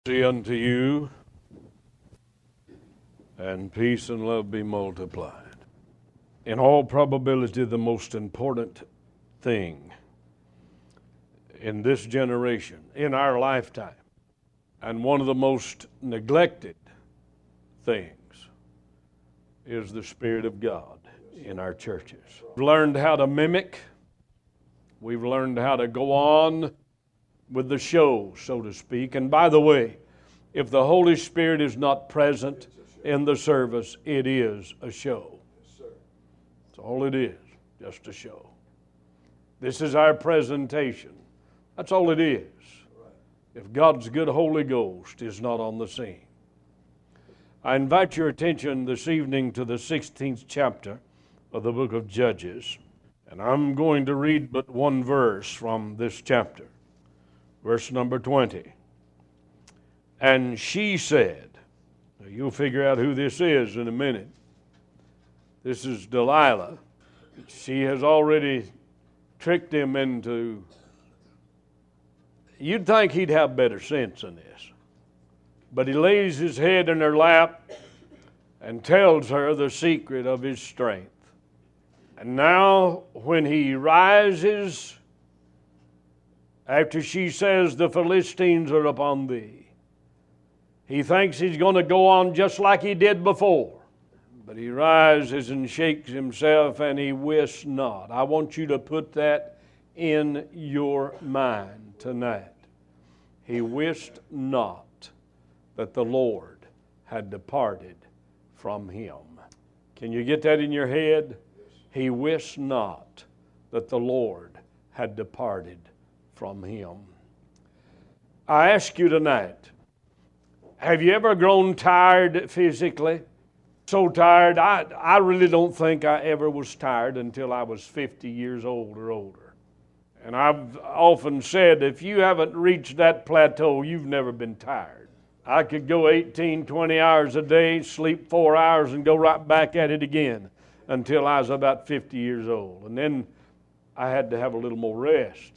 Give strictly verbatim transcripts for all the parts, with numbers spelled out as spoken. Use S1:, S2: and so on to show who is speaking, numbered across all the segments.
S1: Say unto you, and peace and love be multiplied. In all probability, the most important thing in this generation, in our lifetime, and one of the most neglected things is the Spirit of God in our churches. We've learned how to mimic. We've learned how to go on with the show, so to speak. And by the way, if the Holy Spirit is not present in the service, it is a show. That's all it is, just a show. This is our presentation. That's all it is. If God's good Holy Ghost is not on the scene. I invite your attention this evening to the sixteenth chapter of the book of Judges. And I'm going to read but one verse from this chapter. Verse number twenty. And she said, now you'll figure out who this is in a minute. This is Delilah. She has already tricked him into, you'd think he'd have better sense than this. But he lays his head in her lap and tells her the secret of his strength. And now when he rises, after she says, the Philistines are upon thee, he thinks he's going to go on just like he did before. But he rises and shakes himself and he wist not. I want you to put that in your mind tonight. He wist not that the Lord had departed from him. Can you get that in your head? He wist not that the Lord had departed from him. I ask you tonight, have you ever grown tired physically? So tired, I, I really don't think I ever was tired until I was fifty years old or older. And I've often said, if you haven't reached that plateau, you've never been tired. I could go eighteen, twenty hours a day, sleep four hours, and go right back at it again until I was about fifty years old. And then I had to have a little more rest.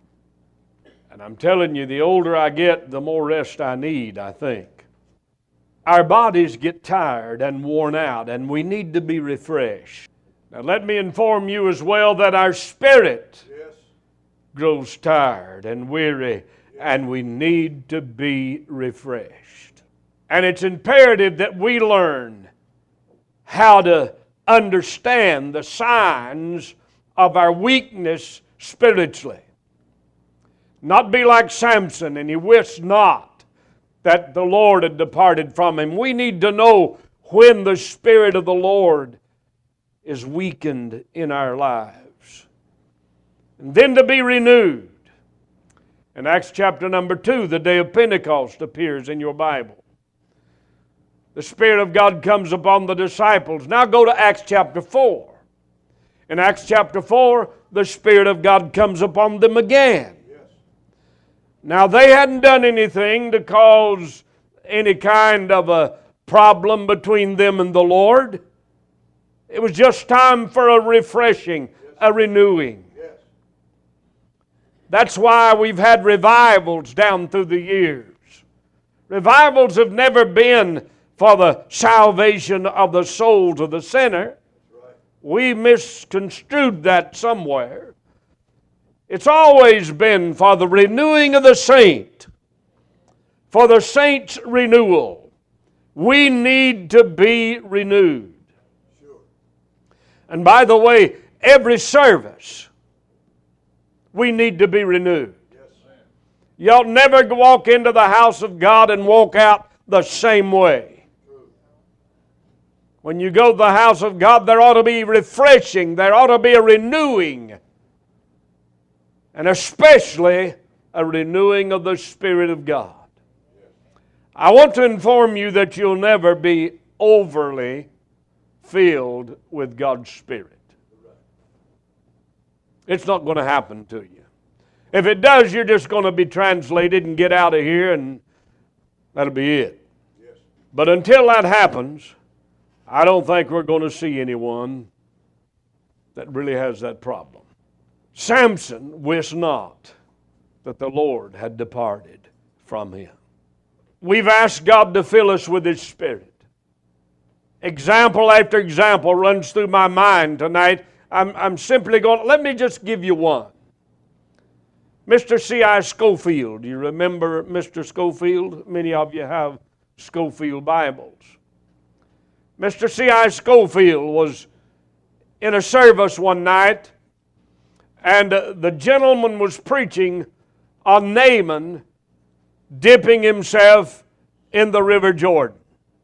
S1: And I'm telling you, the older I get, the more rest I need, I think. Our bodies get tired and worn out, and we need to be refreshed. Now let me inform you as well that our spirit yes. grows tired and weary, yes. and we need to be refreshed. And it's imperative that we learn how to understand the signs of our weakness spiritually. Not be like Samson, and he wist not that the Lord had departed from him. We need to know when the Spirit of the Lord is weakened in our lives. And then to be renewed. In Acts chapter number two, the day of Pentecost appears in your Bible. The Spirit of God comes upon the disciples. Now go to Acts chapter four. In Acts chapter four, the Spirit of God comes upon them again. Now, they hadn't done anything to cause any kind of a problem between them and the Lord. It was just time for a refreshing, a renewing. That's why we've had revivals down through the years. Revivals have never been for the salvation of the souls of the sinner. We misconstrued that somewhere. It's always been for the renewing of the saint, for the saint's renewal. We need to be renewed. Sure. And by the way, every service, we need to be renewed. Yes, you ought never walk into the house of God and walk out the same way. True. When you go to the house of God, there ought to be refreshing. There ought to be a renewing. And especially a renewing of the Spirit of God. I want to inform you that you'll never be overly filled with God's Spirit. It's not going to happen to you. If it does, you're just going to be translated and get out of here, and that'll be it. But until that happens, I don't think we're going to see anyone that really has that problem. Samson wist not that the Lord had departed from him. we've asked God to fill us with His Spirit. Example after example runs through my mind tonight. I'm, I'm simply going, let me just give you one. Mister C I Scofield. Do you remember Mister Scofield? Many of you have Scofield Bibles. Mister C I Scofield was in a service one night, and uh, the gentleman was preaching on Naaman dipping himself in the River Jordan.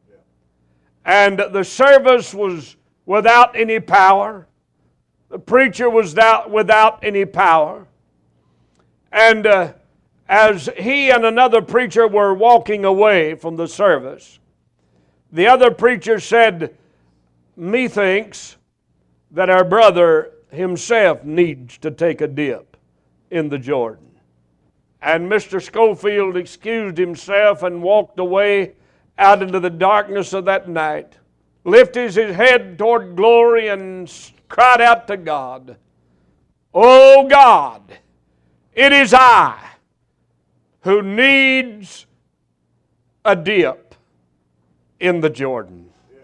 S1: And the service was without any power. The preacher was without, without any power. And uh, as he and another preacher were walking away from the service, the other preacher said, methinks that our brother himself needs to take a dip in the Jordan. And Mister Scofield excused himself and walked away out into the darkness of that night, lifted his head toward glory and cried out to God, "Oh God, it is I who needs a dip in the Jordan.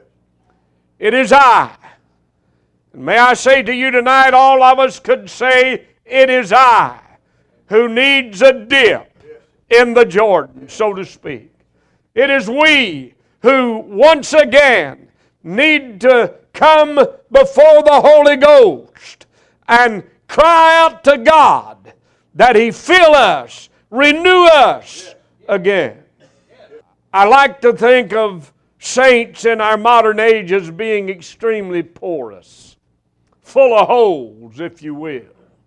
S1: It is I." And may I say to you tonight, all of us could say, it is I who needs a dip in the Jordan, so to speak. It is we who once again need to come before the Holy Ghost and cry out to God that He fill us, renew us again. I like to think of saints in our modern age as being extremely porous, full of holes, if you will.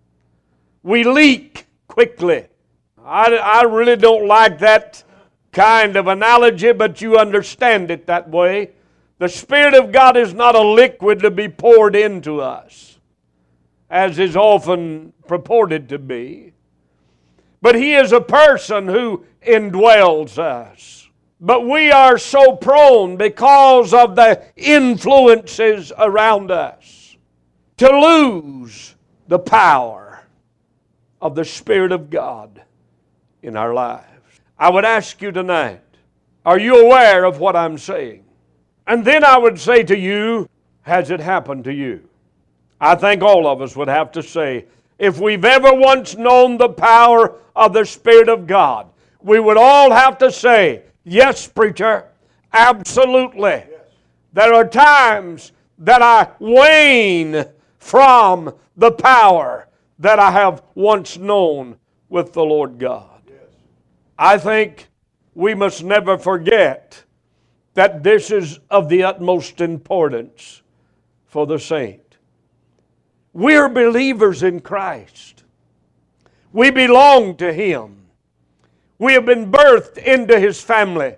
S1: We leak quickly. I, I really don't like that kind of analogy, but you understand it that way. The Spirit of God is not a liquid to be poured into us, as is often purported to be. But He is a person who indwells us. But we are so prone, because of the influences around us, to lose the power of the Spirit of God in our lives. I would ask you tonight, are you aware of what I'm saying? And then I would say to you, has it happened to you? I think all of us would have to say, if we've ever once known the power of the Spirit of God, we would all have to say, yes, preacher, absolutely. Yes. There are times that I wane from the power that I have once known with the Lord God. Yes. I think we must never forget that this is of the utmost importance for the saint. We're believers in Christ. We belong to Him. We have been birthed into His family.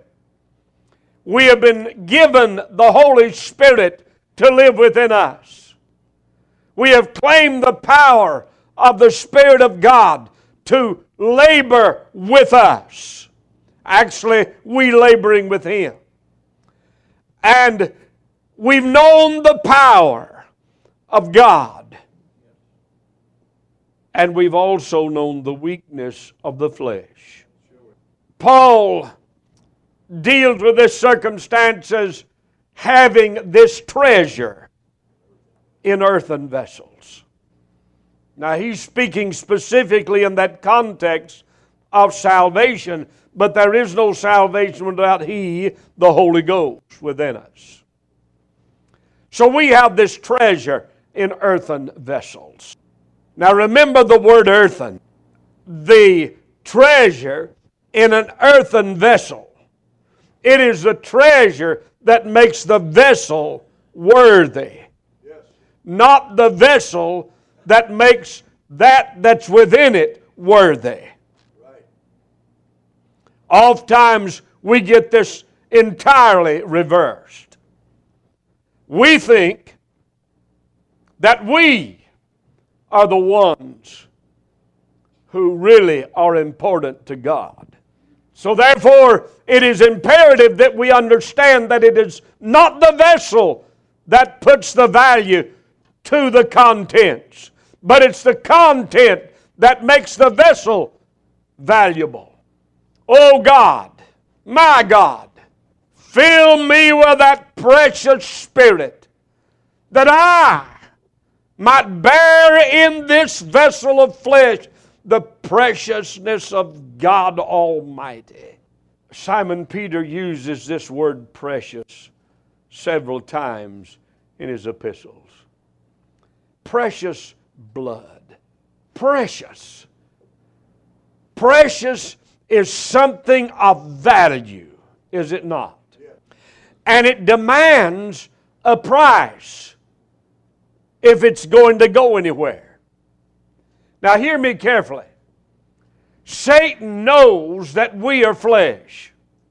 S1: We have been given the Holy Spirit to live within us. We have claimed the power of the Spirit of God to labor with us. Actually, we laboring with Him. And we've known the power of God. And we've also known the weakness of the flesh. Paul deals with this circumstance as having this treasure in earthen vessels. Now, he's speaking specifically in that context of salvation, but there is no salvation without He, the Holy Ghost, within us. So we have this treasure in earthen vessels. Now remember the word earthen. The treasure in an earthen vessel. It is the treasure that makes the vessel worthy. Yes. Not the vessel that makes that that's within it worthy. Right. Oftentimes we get this entirely reversed. We think that we are the ones who really are important to God. So therefore, it is imperative that we understand that it is not the vessel that puts the value to the contents, but it's the content that makes the vessel valuable. Oh God, My God, fill me with that precious Spirit, that I might bear in this vessel of flesh the preciousness of God Almighty. Simon Peter uses this word precious several times in his epistles. Precious blood. Precious. Precious is something of value, is it not? And it demands a price if it's going to go anywhere. Now hear me carefully. Satan knows that we are flesh.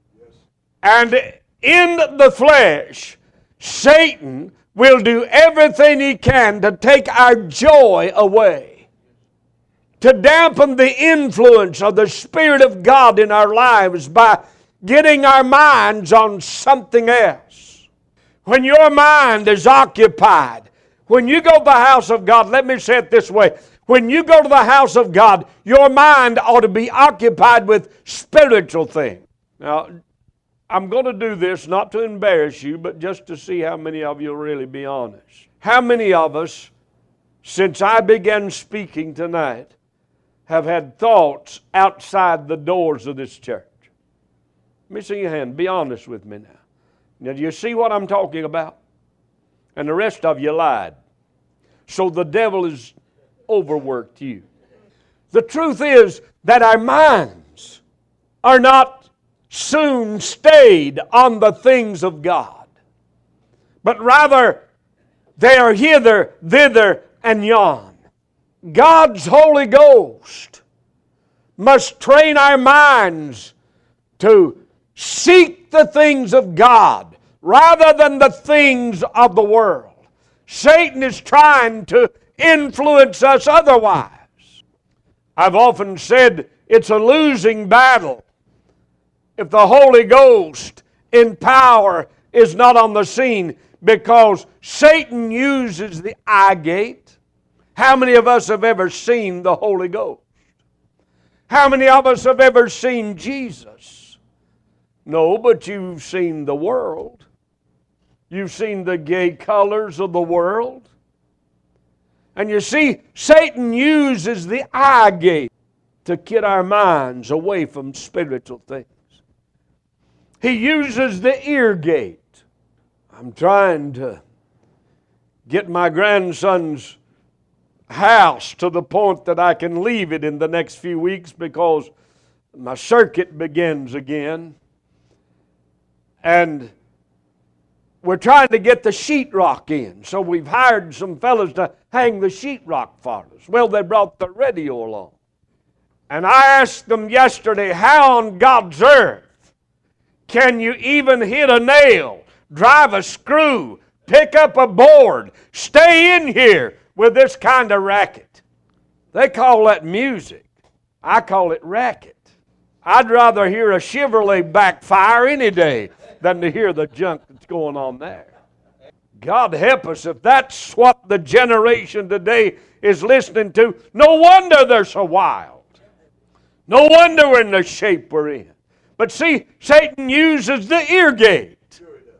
S1: And in the flesh, Satan will do everything he can to take our joy away, to dampen the influence of the Spirit of God in our lives by getting our minds on something else. When your mind is occupied, when you go to the house of God, let me say it this way, when you go to the house of God, your mind ought to be occupied with spiritual things. Now, I'm going to do this not to embarrass you, but just to see how many of you will really be honest. How many of us, since I began speaking tonight, have had thoughts outside the doors of this church? Let me see your hand. Be honest with me now. Now, do you see what I'm talking about? And the rest of you lied. So the devil has overworked you. The truth is that our minds are not soon stayed on the things of God, but rather they are hither, thither, and yon. God's Holy Ghost must train our minds to seek the things of God rather than the things of the world. Satan is trying to influence us otherwise. I've often said it's a losing battle if the Holy Ghost in power is not on the scene, because Satan uses the eye gate. How many of us have ever seen the Holy Ghost? How many of us have ever seen Jesus? No, but you've seen the world. You've seen the gay colors of the world. And you see, Satan uses the eye gate to get our minds away from spiritual things. He uses the ear gate. I'm trying to get my grandson's house to the point that I can leave it in the next few weeks because my circuit begins again. And we're trying to get the sheetrock in. So we've hired some fellas to hang the sheetrock for us. Well, they brought the radio along. And I asked them yesterday, how on God's earth can you even hit a nail, drive a screw, pick up a board, stay in here with this kind of racket? They call that music. I call it racket. I'd rather hear a Chevrolet backfire any day than to hear the junk that's going on there. God help us if that's what the generation today is listening to. No wonder they're so wild. No wonder we're in the shape we're in. But see, Satan uses the ear gate.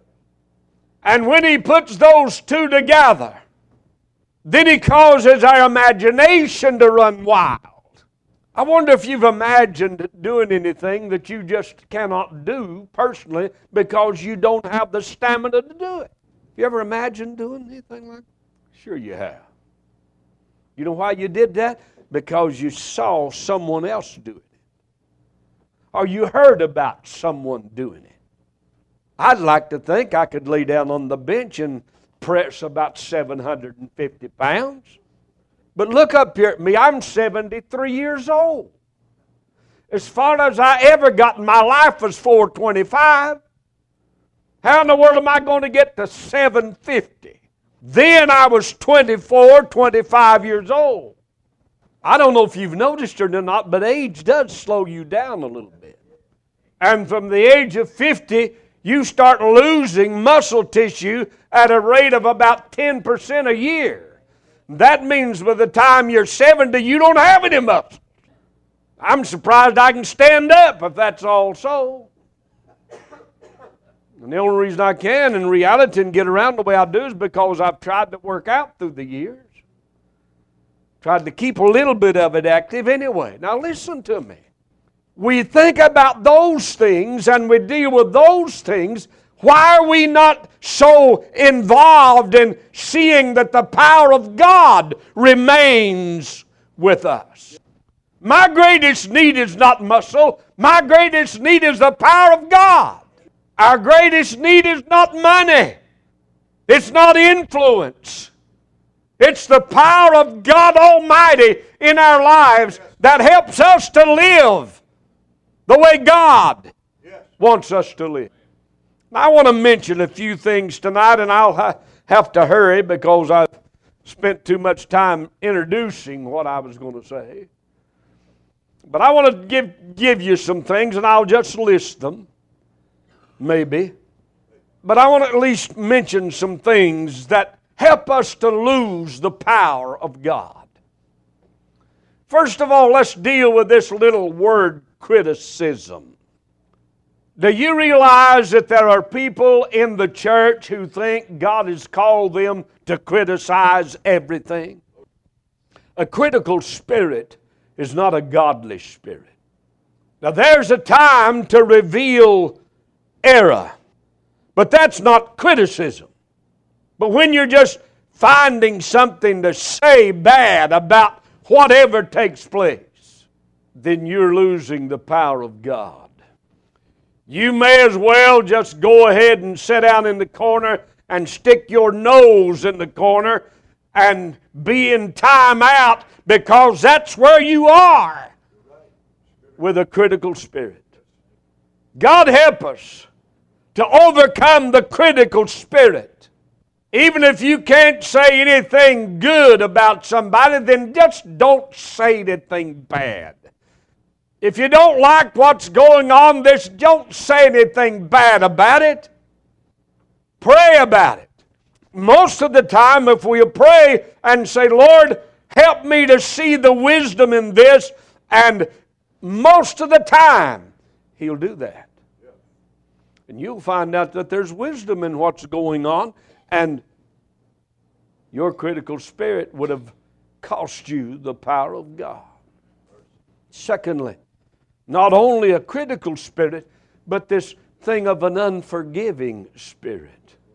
S1: And when he puts those two together, then he causes our imagination to run wild. I wonder if you've imagined doing anything that you just cannot do personally because you don't have the stamina to do it. You ever imagined doing anything like that? Sure you have. You know why you did that? Because you saw someone else do it. Or you heard about someone doing it. I'd like to think I could lay down on the bench and press about seven hundred fifty pounds. But look up here at me, I'm seventy-three years old. As far as I ever got in my life was four twenty-five. How in the world am I going to get to seven fifty? Then I was twenty-four, twenty-five years old. I don't know if you've noticed it or not, but age does slow you down a little bit. And from the age of fifty, you start losing muscle tissue at a rate of about ten percent a year. That means by the time you're seventy, you don't have any muscle. I'm surprised I can stand up if that's all so. And the only reason I can, in reality, and get around the way I do is because I've tried to work out through the years. Tried to keep a little bit of it active anyway. Now listen to me. We think about those things and we deal with those things. Why are we not so involved in seeing that the power of God remains with us? My greatest need is not muscle. My greatest need is the power of God. Our greatest need is not money. It's not influence. It's the power of God Almighty in our lives that helps us to live the way God wants us to live. I want to mention a few things tonight, and I'll ha- have to hurry because I've spent too much time introducing what I was going to say. But I want to give, give you some things, and I'll just list them, maybe. But I want to at least mention some things that help us to lose the power of God. First of all, let's deal with this little word, criticism. Do you realize that there are people in the church who think God has called them to criticize everything? A critical spirit is not a godly spirit. Now there's a time to reveal error, but that's not criticism. But when you're just finding something to say bad about whatever takes place, then you're losing the power of God. You may as well just go ahead and sit down in the corner and stick your nose in the corner and be in time out, because that's where you are with a critical spirit. God help us to overcome the critical spirit. Even if you can't say anything good about somebody, then just don't say anything bad. If you don't like what's going on, this, don't say anything bad about it. Pray about it. Most of the time, if we pray and say, Lord, help me to see the wisdom in this, and most of the time, He'll do that. And you'll find out that there's wisdom in what's going on, and your critical spirit would have cost you the power of God. Secondly, not only a critical spirit, but this thing of an unforgiving spirit.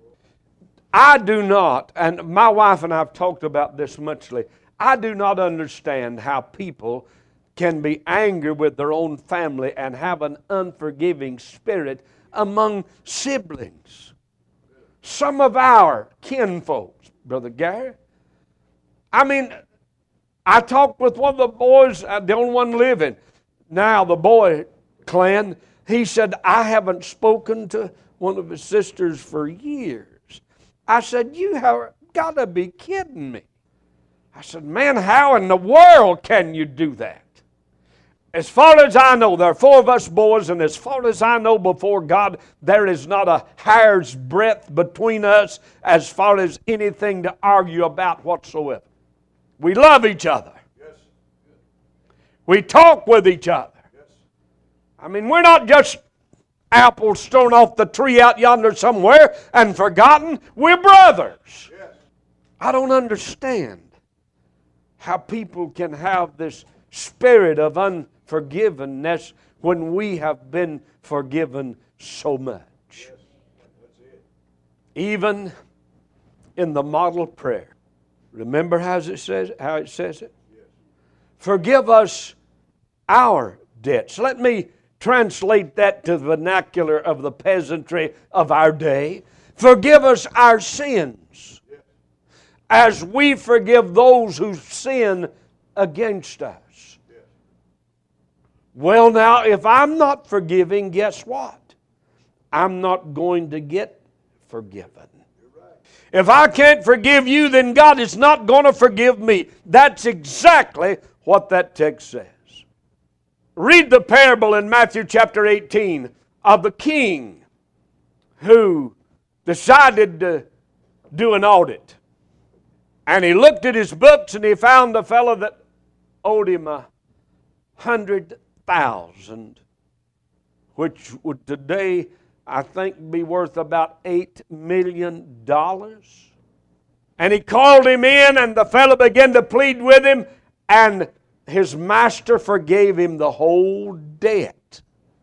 S1: I do not, and my wife and I have talked about this muchly, I do not understand how people can be angry with their own family and have an unforgiving spirit among siblings. Some of our kinfolks, Brother Gary, I mean, I talked with one of the boys, the only one living, now the boy, Clan, he said, I haven't spoken to one of his sisters for years. I said, you have got to be kidding me. I said, man, how in the world can you do that? As far as I know, there are four of us boys, and as far as I know before God, there is not a hair's breadth between us as far as anything to argue about whatsoever. We love each other. Yes. We talk with each other. Yes. I mean, we're not just apples thrown off the tree out yonder somewhere and forgotten. We're brothers. Yes. I don't understand how people can have this spirit of unforgiveness when we have been forgiven so much. Yes. That's it. Even in the model prayer. Remember how it says, how it says it? Yes. Forgive us our debts. Let me translate that to the vernacular of the peasantry of our day. Forgive us our sins, yes, as we forgive those who sin against us. Yes. Well, now, if I'm not forgiving, guess what? I'm not going to get forgiven. If I can't forgive you, then God is not going to forgive me. That's exactly what that text says. Read the parable in Matthew chapter eighteen of the king who decided to do an audit. And he looked at his books and he found a fellow that owed him a hundred thousand, which would today, I think be worth about eight million dollars. And he called him in, and the fellow began to plead with him, and his master forgave him the whole debt.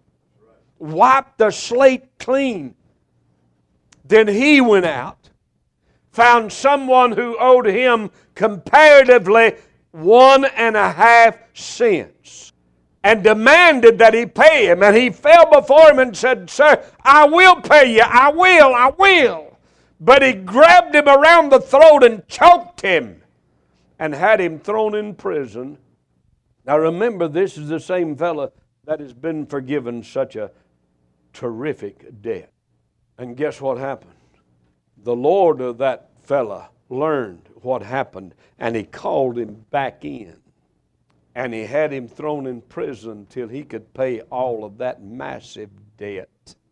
S1: Wiped the slate clean. Then he went out, found someone who owed him comparatively one and a half cents, and demanded that he pay him. And he fell before him and said, "Sir, I will pay you. I will, I will." But he grabbed him around the throat and choked him and had him thrown in prison. Now remember, this is the same fellow that has been forgiven such a terrific debt. And guess what happened? The Lord of that fella learned what happened, and he called him back in. And he had him thrown in prison till he could pay all of that massive debt.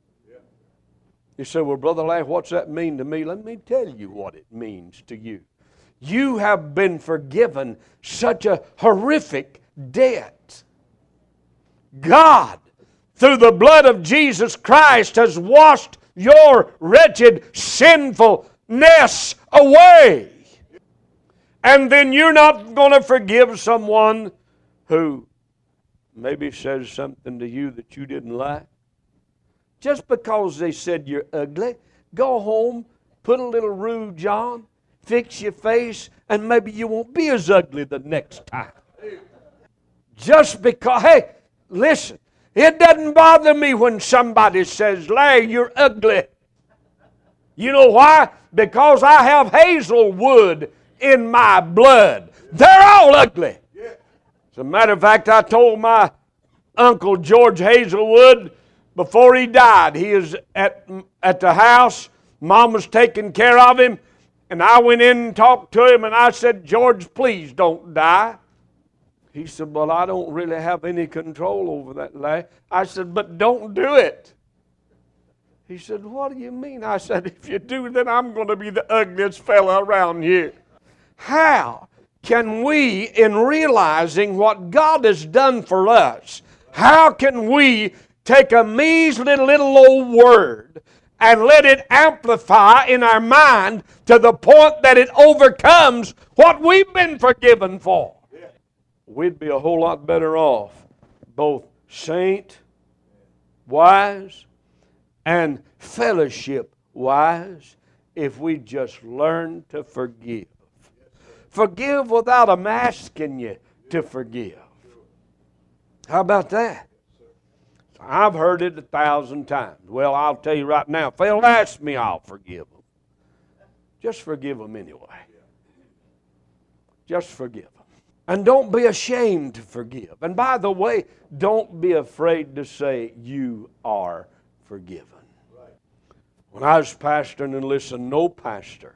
S1: You say, "Well, Brother Larry, what's that mean to me?" Let me tell you what it means to you. You have been forgiven such a horrific debt. God, through the blood of Jesus Christ, has washed your wretched sinfulness away. And then you're not going to forgive someone who maybe says something to you that you didn't like. Just because they said you're ugly, go home, put a little rouge on, fix your face, and maybe you won't be as ugly the next time. Just because, hey, listen, it doesn't bother me when somebody says, "Larry, you're ugly." You know why? Because I have Hazelwood in my blood. They're all ugly. As a matter of fact, I told my Uncle George Hazelwood before he died, he was at, at the house, Mom was taking care of him, and I went in and talked to him, and I said, "George, please don't die." He said, "Well, I don't really have any control over that, Larry." I said, "But don't do it." He said, "What do you mean?" I said, "If you do, then I'm going to be the ugliest fella around here." How can we, in realizing what God has done for us, how can we take a measly little old word and let it amplify in our mind to the point that it overcomes what we've been forgiven for? We'd be a whole lot better off, both saint wise and fellowship wise, if we just learn to forgive. Forgive without a asking you to forgive. How about that? I've heard it a thousand times. Well, I'll tell you right now, if they'll ask me, I'll forgive them. Just forgive them anyway. Just forgive them. And don't be ashamed to forgive. And by the way, don't be afraid to say you are forgiven. When I was pastoring, and listen, no pastor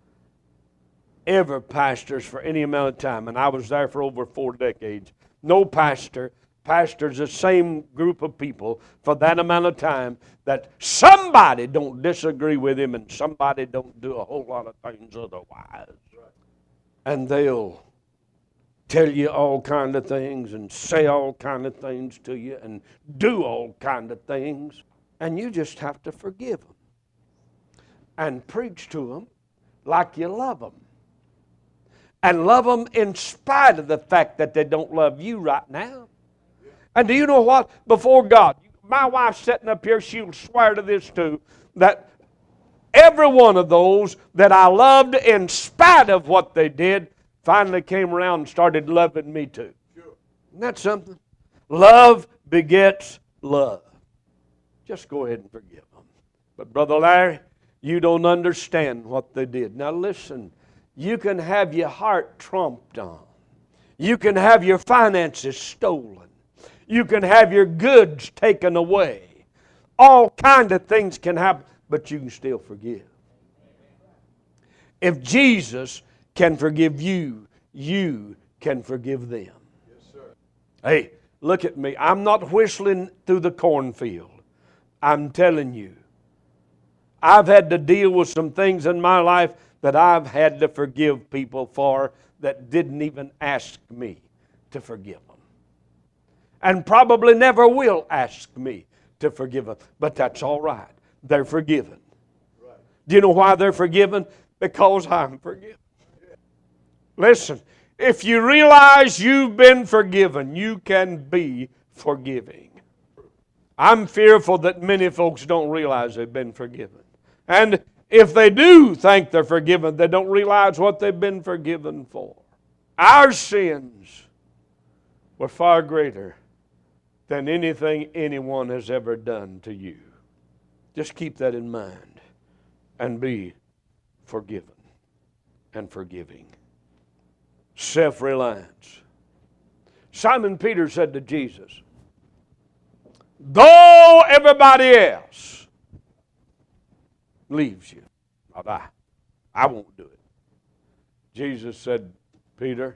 S1: ever pastors for any amount of time, and I was there for over four decades, no pastor pastors the same group of people for that amount of time that somebody don't disagree with him and somebody don't do a whole lot of things otherwise. And they'll tell you all kind of things and say all kind of things to you and do all kind of things, and you just have to forgive them and preach to them like you love them. And love them in spite of the fact that they don't love you right now. And do you know what? Before God, my wife's sitting up here, she'll swear to this too, that every one of those that I loved in spite of what they did finally came around and started loving me too. Isn't that something? Love begets love. Just go ahead and forgive them. But Brother Larry, you don't understand what they did. Now listen, you can have your heart tromped on. You can have your finances stolen. You can have your goods taken away. All kind of things can happen, but you can still forgive. If Jesus can forgive you, you can forgive them. Yes, sir. Hey, look at me. I'm not whistling through the cornfield. I'm telling you, I've had to deal with some things in my life that I've had to forgive people for that didn't even ask me to forgive them. And probably never will ask me to forgive them. But that's all right. they're forgiven. Do you know why they're forgiven? Because I'm forgiven. Listen, if you realize you've been forgiven, you can be forgiving. I'm fearful that many folks don't realize they've been forgiven. And if they do think they're forgiven, they don't realize what they've been forgiven for. Our sins were far greater than anything anyone has ever done to you. Just keep that in mind and be forgiven and forgiving. Self-reliance. Simon Peter said to Jesus, though everybody else leaves you, not I. I won't do it. Jesus said, Peter,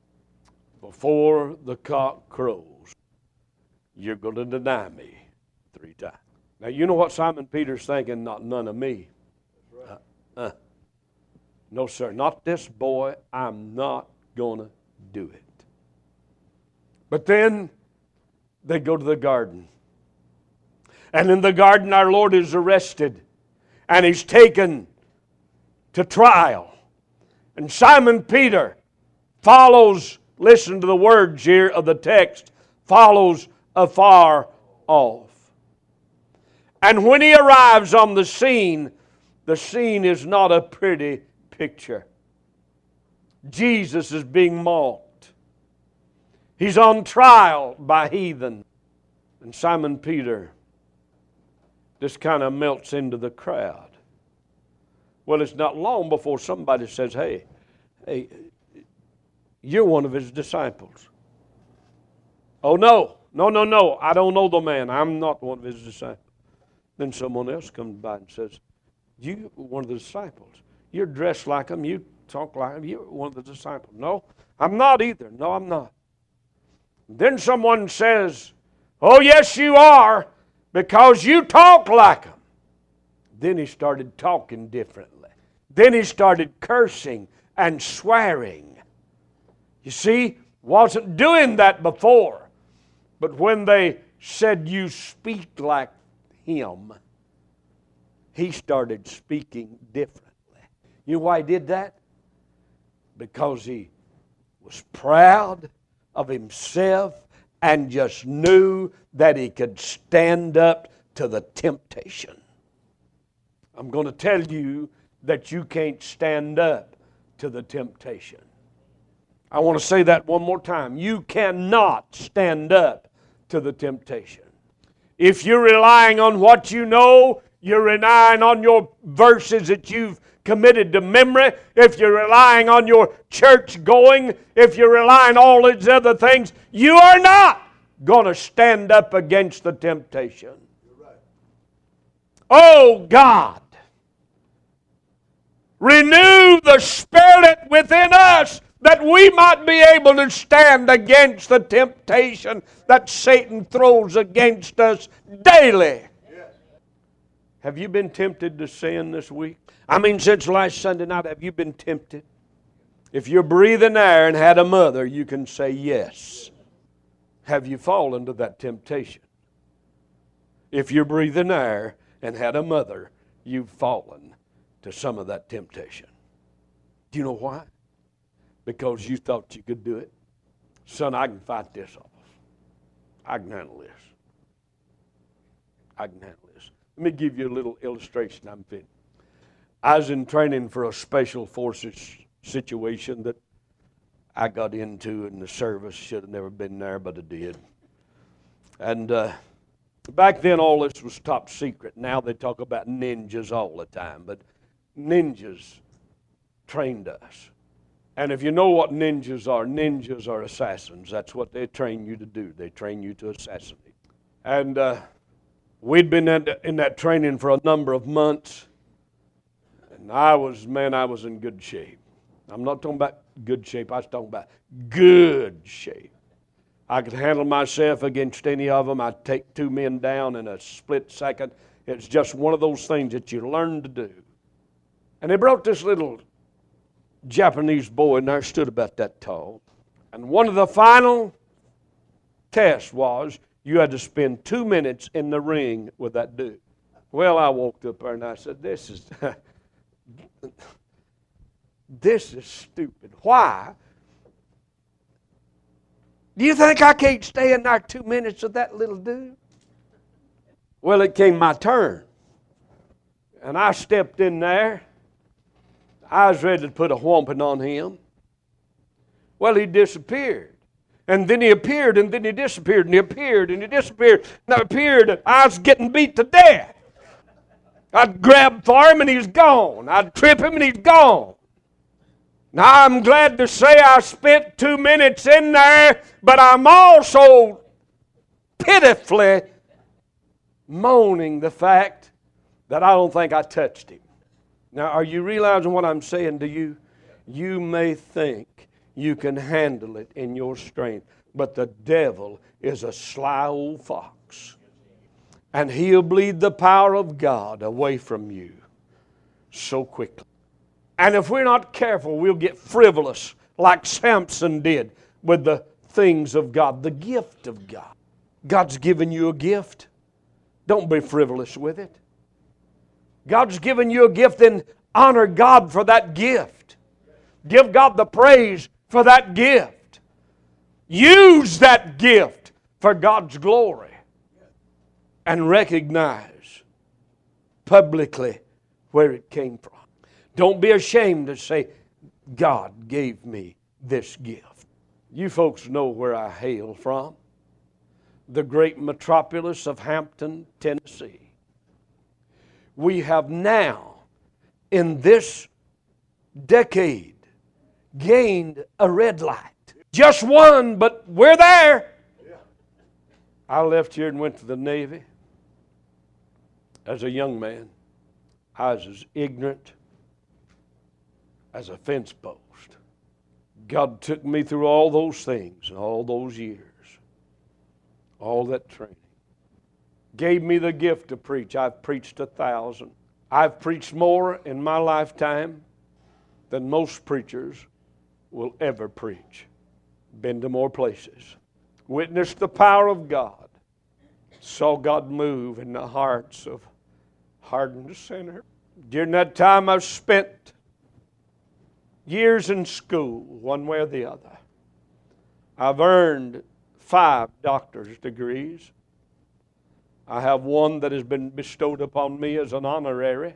S1: before the cock crows, you're going to deny me three times. Now, you know what Simon Peter's thinking? Not none of me. Uh, uh. No, sir, not this boy. I'm not going to do it. But then they go to the garden. And in the garden, our Lord is arrested. And He's taken to trial. And Simon Peter follows, listen to the words here of the text, follows afar off. And when he arrives on the scene, the scene is not a pretty picture. Jesus is being mocked. He's on trial by heathen. And Simon Peter just kind of melts into the crowd. Well, it's not long before somebody says, hey, hey, you're one of His disciples. Oh, no, no, no, no, I don't know the man. I'm not one of His disciples. Then someone else comes by and says, you one of the disciples. You're dressed like Him. You talk like Him. You're one of the disciples. No, I'm not either. No, I'm not. Then someone says, oh, yes, you are, because you talk like Him. Then he started talking differently. Then he started cursing and swearing. You see, wasn't doing that before. But when they said, you speak like Him, he started speaking differently. You know why he did that? Because he was proud of himself and just knew that he could stand up to the temptation. I'm going to tell you that you can't stand up to the temptation. I want to say that one more time. You cannot stand up to the temptation. If you're relying on what you know, you're relying on your verses that you've committed to memory, if you're relying on your church going, if you're relying on all these other things, you are not going to stand up against the temptation. Oh God, renew the Spirit within us that we might be able to stand against the temptation that Satan throws against us daily. Yes. Have you been tempted to sin this week? I mean, since last Sunday night, have you been tempted? If you're breathing air and had a mother, you can say yes. Have you fallen to that temptation? If you're breathing air and had a mother, you've fallen to some of that temptation. Do you know why? Because you thought you could do it. Son, I can fight this off. I can handle this. I can handle this. Let me give you a little illustration I'm fitting. I was in training for a special forces situation that I got into in the service. Should have never been there, but I did. And uh, back then all this was top secret. Now they talk about ninjas all the time, but ninjas trained us. And if you know what ninjas are, ninjas are assassins. That's what they train you to do. They train you to assassinate. And uh, we'd been in, in that training for a number of months. And I was, man, I was in good shape. I'm not talking about good shape. I was talking about good shape. I could handle myself against any of them. I'd take two men down in a split second. It's just one of those things that you learn to do. And they brought this little Japanese boy in there, stood about that tall. And one of the final tests was you had to spend two minutes in the ring with that dude. Well, I walked up there and I said, this is, this is stupid. Why? Do you think I can't stay in there two minutes with that little dude? Well, it came my turn. And I stepped in there. I was ready to put a whomping on him. Well, he disappeared. And then he appeared, and then he disappeared, and he appeared, and he disappeared, and I appeared, and I was getting beat to death. I'd grab for him, and he's gone. I'd trip him, and he's gone. Now, I'm glad to say I spent two minutes in there, but I'm also pitifully moaning the fact that I don't think I touched him. Now, are you realizing what I'm saying to you? You may think you can handle it in your strength, but the devil is a sly old fox. And he'll bleed the power of God away from you so quickly. And if we're not careful, we'll get frivolous like Samson did with the things of God, the gift of God. God's given you a gift. Don't be frivolous with it. God's given you a gift, then honor God for that gift. Give God the praise for that gift. Use that gift for God's glory. And recognize publicly where it came from. Don't be ashamed to say, God gave me this gift. You folks know where I hail from. The great metropolis of Hampton, Tennessee. We have now, in this decade, gained a red light. Just one, but we're there. I left here and went to the Navy. As a young man, I was as ignorant as a fence post. God took me through all those things, all those years, all that training. Gave me the gift to preach. I've preached a thousand. I've preached more in my lifetime than most preachers will ever preach. Been to more places. Witnessed the power of God. Saw God move in the hearts of hardened sinners. During that time I've spent years in school, one way or the other. I've earned five doctor's degrees. I have one that has been bestowed upon me as an honorary.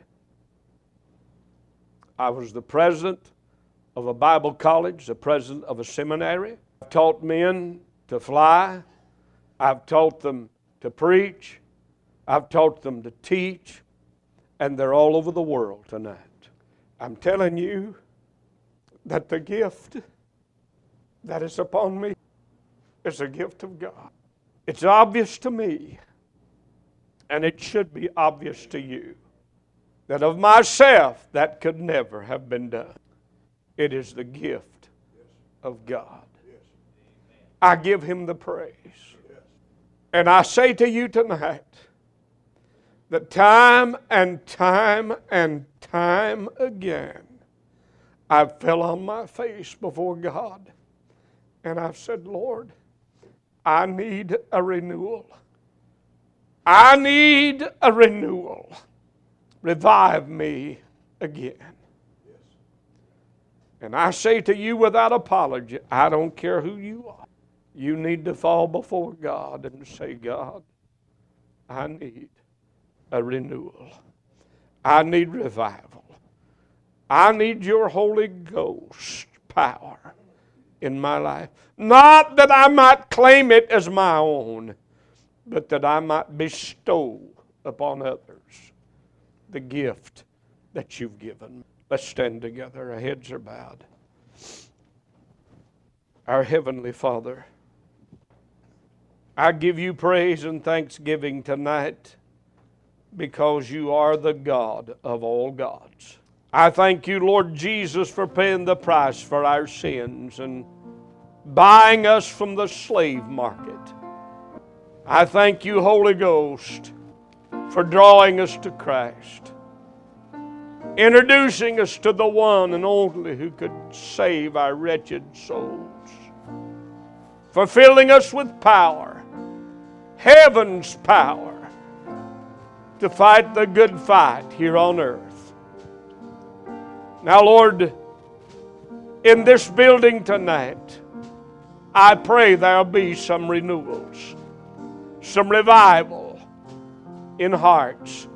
S1: I was the president of a Bible college, the president of a seminary. I've taught men to fly. I've taught them to preach. I've taught them to teach. And they're all over the world tonight. I'm telling you that the gift that is upon me is a gift of God. It's obvious to me, and it should be obvious to you, that of myself that could never have been done. It is the gift of God. I give Him the praise. And I say to you tonight, that time and time and time again, I fell on my face before God, and I've said, Lord, I need a renewal. I need a renewal. Revive me again. And I say to you without apology, I don't care who you are. You need to fall before God and say, God, I need a renewal. I need revival. I need your Holy Ghost power in my life. Not that I might claim it as my own, but that I might bestow upon others the gift that you've given me. Let's stand together. Our heads are bowed. Our Heavenly Father, I give you praise and thanksgiving tonight because you are the God of all gods. I thank you, Lord Jesus, for paying the price for our sins and buying us from the slave market. I thank you, Holy Ghost, for drawing us to Christ, introducing us to the one and only who could save our wretched souls, for filling us with power, heaven's power, to fight the good fight here on earth. Now, Lord, in this building tonight, I pray there'll be some renewals, some revival in hearts.